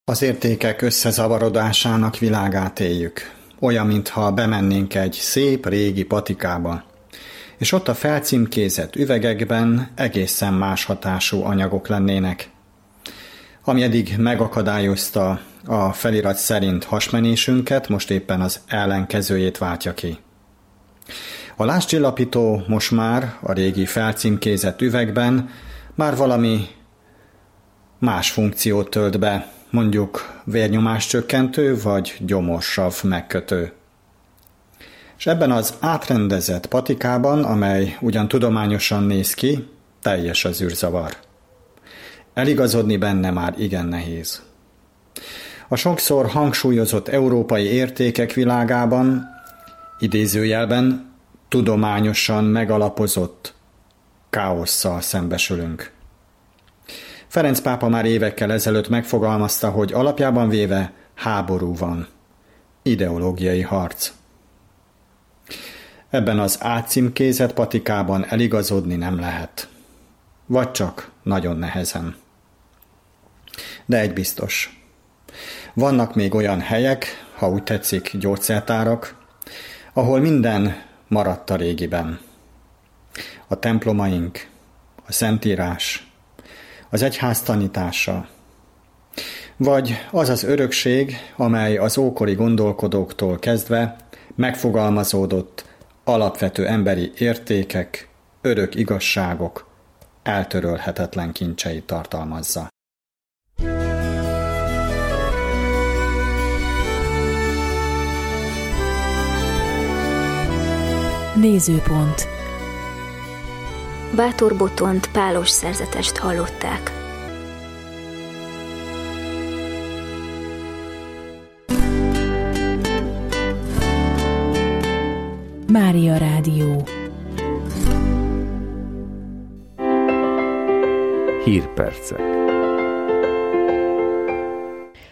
Az értékek összezavarodásának világát éljük. Olyan, mintha bemennénk egy szép régi patikába, és ott a felcímkézett üvegekben egészen más hatású anyagok lennének. Ami eddig megakadályozta a felirat szerint hasmenésünket, most éppen az ellenkezőjét váltja ki. A lázcsillapító most már a régi felcímkézett üvegben már valami más funkciót tölt be, mondjuk vérnyomáscsökkentő vagy gyomorsav megkötő. És ebben az átrendezett patikában, amely ugyan tudományosan néz ki, teljes az űrzavar. Eligazodni benne már igen nehéz. A sokszor hangsúlyozott európai értékek világában, idézőjelben tudományosan megalapozott káosszal szembesülünk. Ferenc pápa már évekkel ezelőtt megfogalmazta, hogy alapjában véve háború van, ideológiai harc. Ebben az átcímkézett patikában eligazodni nem lehet. Vagy csak nagyon nehezen. De egy biztos. Vannak még olyan helyek, ha úgy tetszik, gyógyszertárak, ahol minden maradt a régiben. A templomaink, a Szentírás, az egyház tanítása, vagy az az örökség, amely az ókori gondolkodóktól kezdve megfogalmazódott alapvető emberi értékek, örök igazságok, eltörölhetetlen kincseit tartalmazza. Nézőpont. Bátor Botont pálos szerzetest hallották. Mária Rádió. Hírpercek.